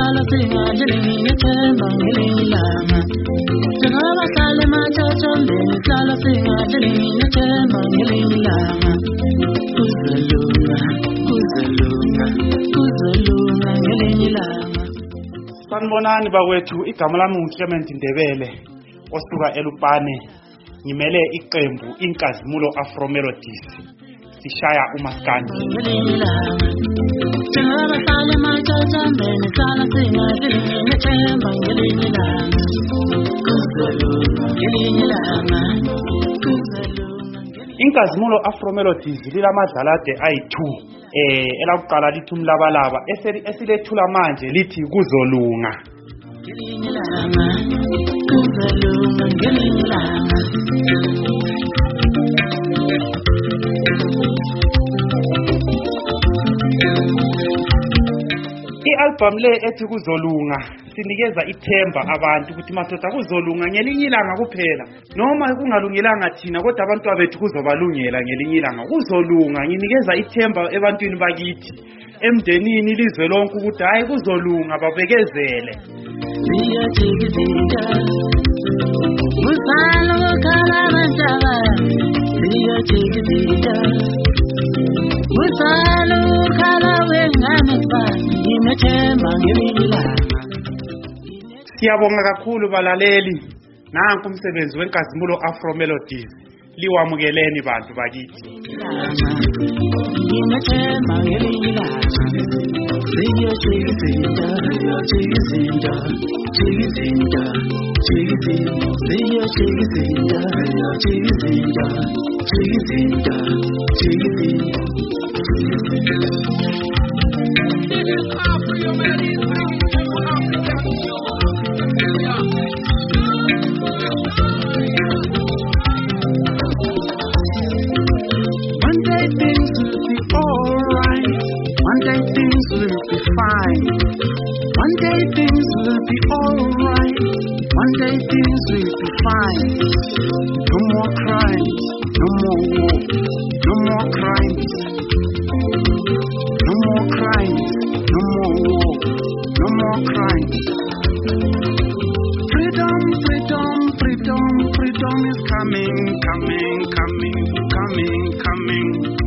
Sala singa jelingi chemba ngililanga Sala sale machachombe Sala singa jelingi chemba ngililanga Kuzalunga ngililanga Sanibonani bakwethu igama lami nguClement Ndebele osuka eLupane ngimele iqembu Inkazimulo Afro Melodies sishaya umaskandi Inkazimulo Afro Melodies lilamadlalade ayi2 elakuqala lithi umlabalaba esilethula manje lithi kuzolunga I-album le ethi kuzolunga sinikeza ithemba abantu ukuthi madoda kuzolunga ngelinye ilanga kuphela noma kungalungilanga thina kodwa abantu abethu kuzobalungela ngelinye ilanga kuzolunga nginikeza ithemba ebantwini bakithi emndenini ilizwe lonke ukuthi hayi kuzolunga babekezele Siyabonga kakhulu balaleli nanku umsebenzi weNkazimulo Afro Melodies liwamukeleni bantu bakithi One day things will be alright. One day things will be fine. No more crimes, no more war, no more crimes. No more crimes, no more war, no more crimes. Freedom, freedom, freedom, freedom is coming, coming, coming, coming, coming.